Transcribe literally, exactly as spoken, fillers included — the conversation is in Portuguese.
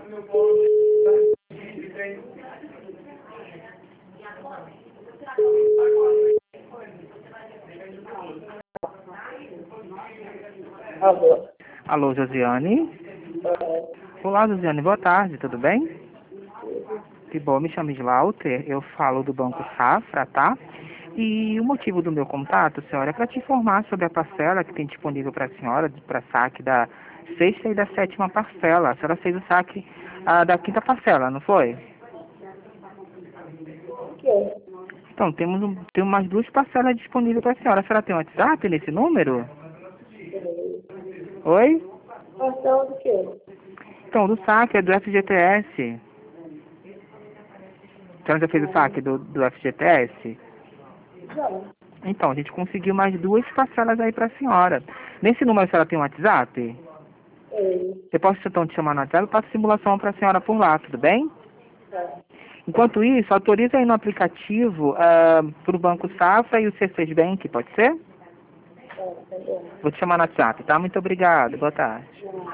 Alô? Alô, Josiane? Olá, Josiane, boa tarde, tudo bem? Que bom, me chamo Slaughter, eu falo do Banco Safra, tá? E o motivo do meu contato, senhora, é para te informar sobre a parcela que tem disponível para a senhora, para saque da sexta e da sétima parcela. A senhora fez o saque ah, da quinta parcela, não foi? O quê? Então, temos, um, temos mais duas parcelas disponíveis para a senhora. A senhora tem um WhatsApp nesse número? Oi? Parcela do quê? Então, do saque, é do F G T S. A senhora já fez o saque do, do F G T S? Já. Então, a gente conseguiu mais duas parcelas aí para a senhora. Nesse número a senhora tem um WhatsApp? Ei. Eu posso então te chamar no WhatsApp e faço simulação para a senhora por lá, tudo bem? Tá. Enquanto isso, autoriza aí no aplicativo uh, para o Banco Safra e o C seis Bank, pode ser? Tá, tá bom. Vou te chamar no WhatsApp, tá? Muito obrigado, boa tarde.